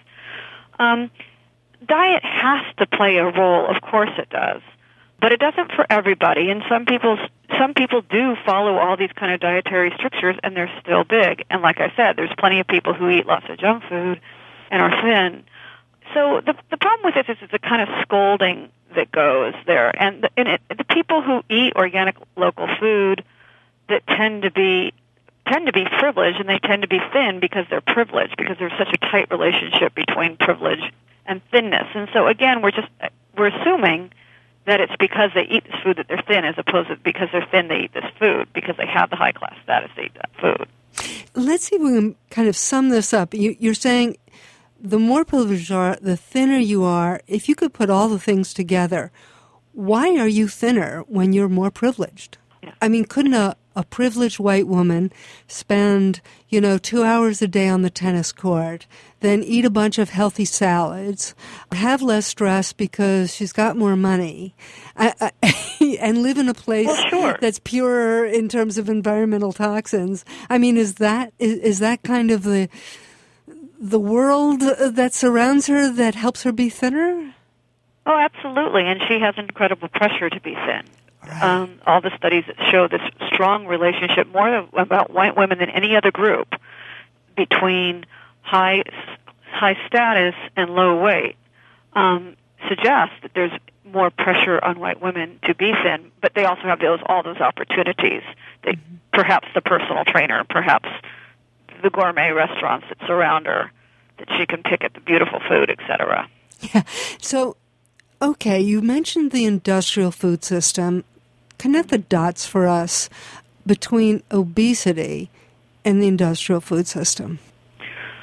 Diet has to play a role, of course it does, but it doesn't for everybody. And some people do follow all these kind of dietary strictures, and they're still big. And like I said, there's plenty of people who eat lots of junk food and are thin. So the problem with this is it's a kind of scolding that goes there, and the people who eat organic local food that tend to be privileged, and they tend to be thin because they're privileged, because there's such a tight relationship between privilege and thinness. And so again, we're assuming that it's because they eat this food that they're thin, as opposed to because they're thin they eat this food, because they have the high class status they eat that food. Let's see if we can kind of sum this up. You're saying the more privileged you are, the thinner you are. If you could put all the things together, why are you thinner when you're more privileged? Yeah. I mean, couldn't a privileged white woman spend, 2 hours a day on the tennis court, then eat a bunch of healthy salads, have less stress because she's got more money, and live in a place that's purer in terms of environmental toxins? I mean, is that kind of the world that surrounds her that helps her be thinner? Oh, absolutely, and she has incredible pressure to be thin. Right. All the studies that show this strong relationship, more about white women than any other group, between high status and low weight, suggests that there's more pressure on white women to be thin, but they also have all those opportunities. Perhaps the personal trainer, perhaps the gourmet restaurants that surround her, that she can pick at the beautiful food, etc. Yeah. So, okay, you mentioned the industrial food system. Connect the dots for us between obesity and the industrial food system.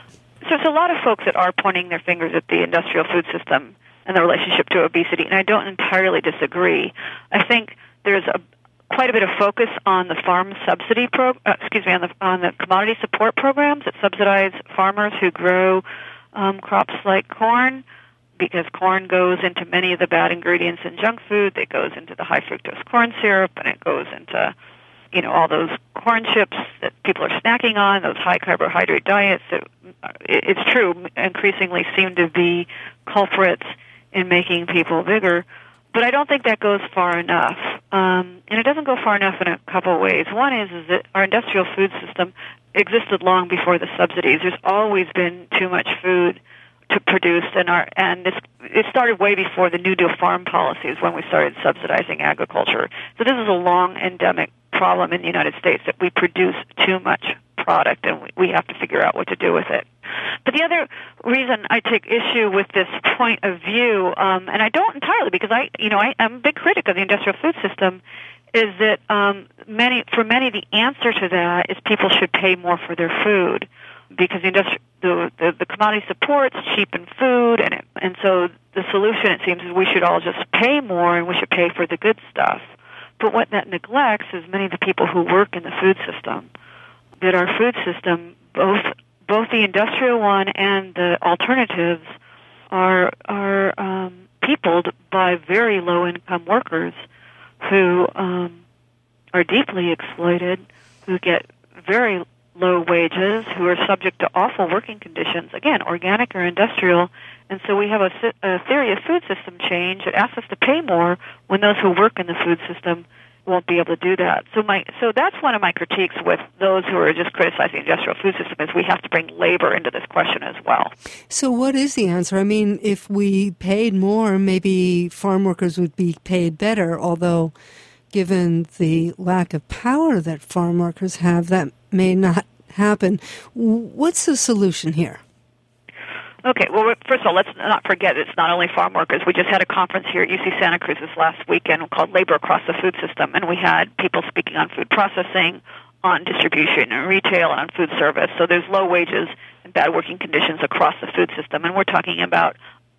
So there's a lot of folks that are pointing their fingers at the industrial food system and the relationship to obesity, and I don't entirely disagree. I think there's quite a bit of focus on the farm subsidy on the commodity support programs that subsidize farmers who grow crops like corn, because corn goes into many of the bad ingredients in junk food. It goes into the high fructose corn syrup, and it goes into all those corn chips that people are snacking on, those high carbohydrate diets that, it's true, increasingly seem to be culprits in making people bigger. But I don't think that goes far enough. And it doesn't go far enough in a couple of ways. One is that our industrial food system existed long before the subsidies. There's always been too much food to produce, and it started way before the New Deal farm policies when we started subsidizing agriculture. So this is a long endemic problem in the United States, that we produce too much product, and we have to figure out what to do with it. But the other reason I take issue with this point of view, and I don't entirely, because I'm a big critic of the industrial food system, is that for many the answer to that is people should pay more for their food, because the commodity supports cheapen food, and so the solution, it seems, is we should all just pay more and we should pay for the good stuff. But what that neglects is many of the people who work in the food system. That our food system, both the industrial one and the alternatives, are peopled by very low income workers who are deeply exploited, who get very low wages, who are subject to awful working conditions, again, organic or industrial. And so we have a theory of food system change that asks us to pay more when those who work in the food system won't be able to do that. So that's one of my critiques with those who are just criticizing the industrial food system, is we have to bring labor into this question as well. So what is the answer? I mean, if we paid more, maybe farm workers would be paid better, although given the lack of power that farm workers have, that may not happen. What's the solution here? Okay, well, first of all, let's not forget it's not only farm workers. We just had a conference here at UC Santa Cruz this last weekend called Labor Across the Food System, and we had people speaking on food processing, on distribution and retail, and on food service. So there's low wages and bad working conditions across the food system, and we're talking about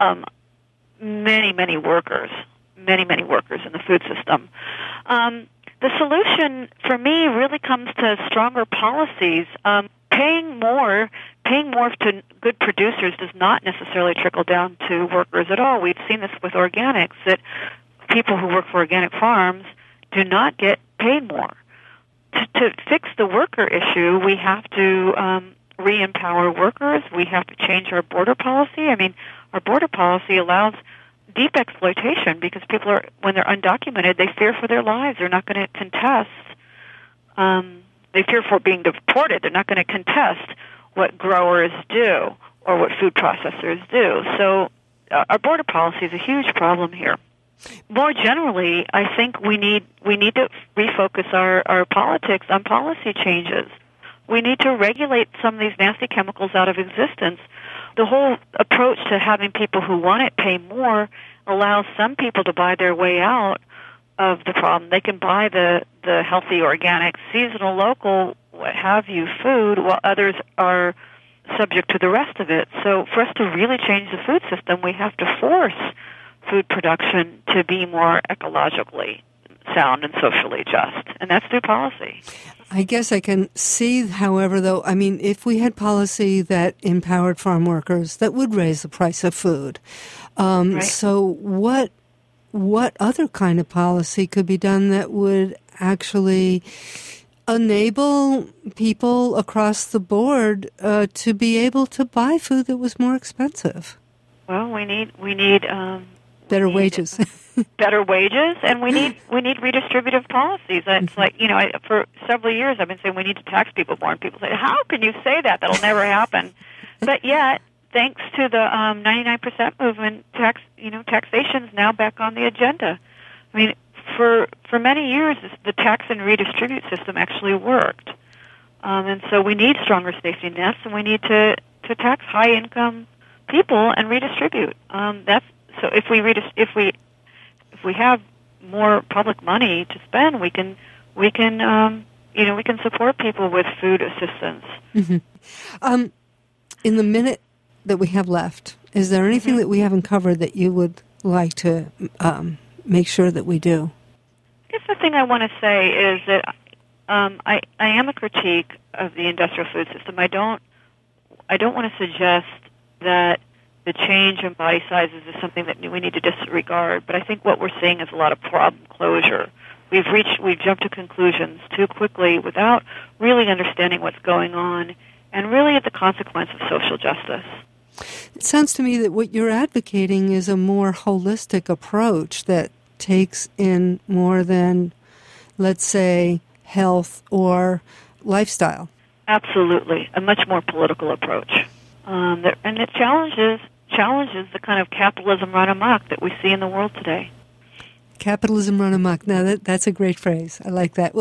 many workers in the food system. The solution, for me, really comes to stronger policies. Paying more to good producers does not necessarily trickle down to workers at all. We've seen this with organics, that people who work for organic farms do not get paid more. To fix the worker issue, we have to re-empower workers. We have to change our border policy. I mean, our border policy allows deep exploitation because people are, when they're undocumented, they fear for their lives. They're not going to contest. They fear for being deported. They're not going to contest what growers do or what food processors do. So our border policy is a huge problem here. More generally, I think we need to refocus our politics on policy changes. We need to regulate some of these nasty chemicals out of existence. The whole approach to having people who want it pay more allows some people to buy their way out of the problem. They can buy the healthy, organic, seasonal, local, what have you, food, while others are subject to the rest of it. So for us to really change the food system, we have to force food production to be more ecologically sound and socially just, and that's through policy. I guess I can see, however, though, I mean, if we had policy that empowered farm workers, that would raise the price of food. Right. So what other kind of policy could be done that would actually enable people across the board to be able to buy food that was more expensive? Well, we need better wages. Better wages, and we need redistributive policies. It's like, for several years I've been saying we need to tax people more, and people say, how can you say that? That'll never happen. But yet, thanks to the 99% movement, taxation's now back on the agenda. I mean, for many years, the tax and redistribute system actually worked. And so we need stronger safety nets, and we need to tax high-income people and redistribute. So if we have more public money to spend, we can support people with food assistance. Mm-hmm. In the minute that we have left, is there anything that we haven't covered that you would like to make sure that we do? I guess the thing I want to say is that I am a critique of the industrial food system. I don't want to suggest that the change in body sizes is something that we need to disregard, but I think what we're seeing is a lot of problem closure. We've jumped to conclusions too quickly without really understanding what's going on and really at the consequence of social justice. It sounds to me that what you're advocating is a more holistic approach that takes in more than, let's say, health or lifestyle. Absolutely. A much more political approach. And it challenges the kind of capitalism run amok that we see in the world today. Capitalism run amok. Now, that's a great phrase. I like that. Well,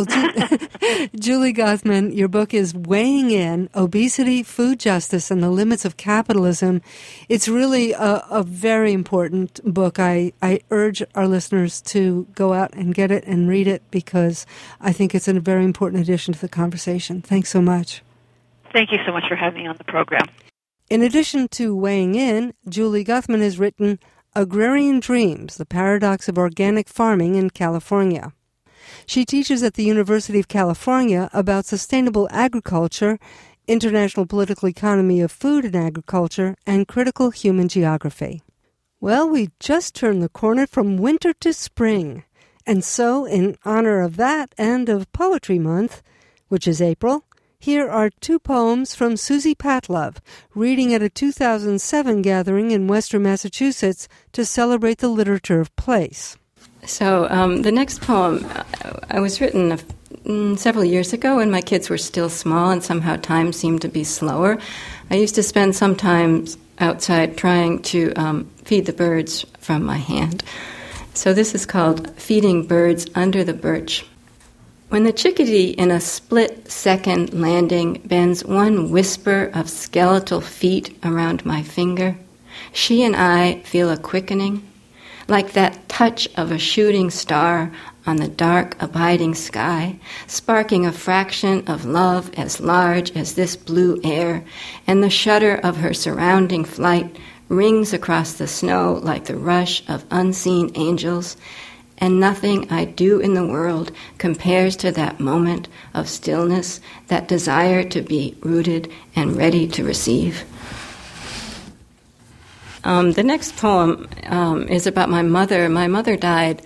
Julie Gothman, your book is Weighing In, Obesity, Food Justice, and the Limits of Capitalism. It's really a very important book. I urge our listeners to go out and get it and read it because I think it's a very important addition to the conversation. Thanks so much. Thank you so much for having me on the program. In addition to Weighing In, Julie Gothman has written Agrarian Dreams, The Paradox of Organic Farming in California. She teaches at the University of California about sustainable agriculture, international political economy of food and agriculture, and critical human geography. Well, we just turned the corner from winter to spring. And so, in honor of that and of Poetry Month, which is April, here are two poems from Susie Patlove, reading at a 2007 gathering in Western Massachusetts to celebrate the literature of place. So the next poem was written several years ago when my kids were still small and somehow time seemed to be slower. I used to spend some time outside trying to feed the birds from my hand. So this is called Feeding Birds Under the Birch. When the chickadee in a split-second landing bends one whisper of skeletal feet around my finger, she and I feel a quickening, like that touch of a shooting star on the dark, abiding sky, sparking a fraction of love as large as this blue air, and the shudder of her surrounding flight rings across the snow like the rush of unseen angels, and nothing I do in the world compares to that moment of stillness, that desire to be rooted and ready to receive. The next poem is about my mother. My mother died,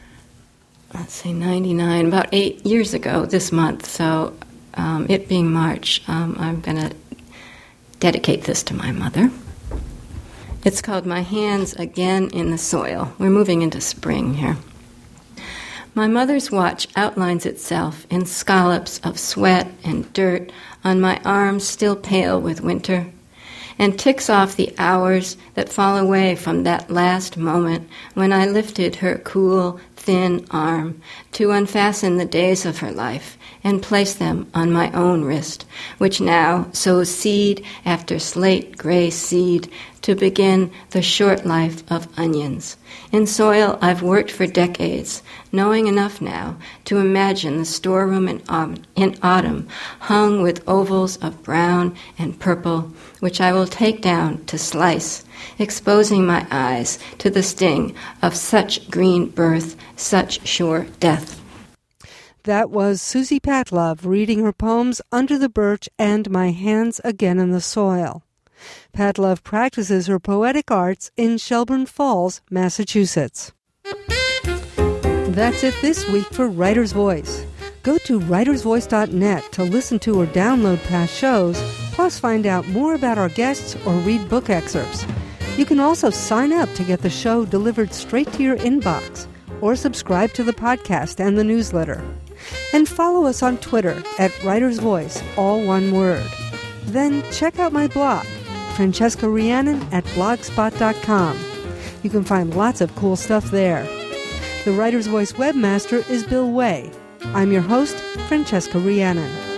99, about 8 years ago this month. So it being March, I'm going to dedicate this to my mother. It's called My Hands Again in the Soil. We're moving into spring here. My mother's watch outlines itself in scallops of sweat and dirt on my arms still pale with winter, and ticks off the hours that fall away from that last moment when I lifted her cool, thin arm to unfasten the days of her life and place them on my own wrist, which now sows seed after slate-gray seed to begin the short life of onions. In soil I've worked for decades, knowing enough now to imagine the storeroom in autumn hung with ovals of brown and purple, which I will take down to slice, exposing my eyes to the sting of such green birth, such sure death. That was Susie Patlove reading her poems Under the Birch and My Hands Again in the Soil. Patlove practices her poetic arts in Shelburne Falls, Massachusetts. That's it this week for Writer's Voice. Go to writersvoice.net to listen to or download past shows, plus find out more about our guests or read book excerpts. You can also sign up to get the show delivered straight to your inbox, or subscribe to the podcast and the newsletter. And follow us on Twitter at Writer's Voice, all one word. Then check out my blog, Francesca Rhiannon at blogspot.com. You can find lots of cool stuff there. The Writer's Voice webmaster is Bill Way. I'm your host, Francesca Rhiannon.